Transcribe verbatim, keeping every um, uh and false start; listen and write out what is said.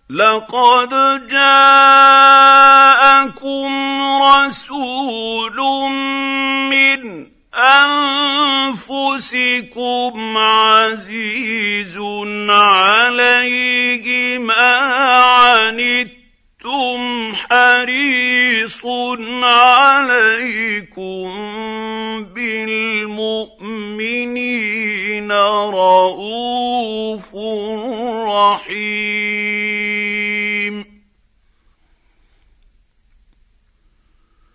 لقد جاءكم رسول من أنفسكم عزيز عليه ما عنتم حريص عليكم بالمؤمنين رءوف رحيم.